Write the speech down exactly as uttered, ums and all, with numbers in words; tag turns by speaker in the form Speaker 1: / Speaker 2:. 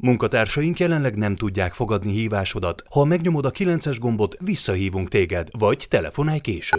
Speaker 1: Munkatársaink jelenleg nem tudják fogadni hívásodat. Ha megnyomod a kilences gombot, visszahívunk téged, vagy telefonálj később.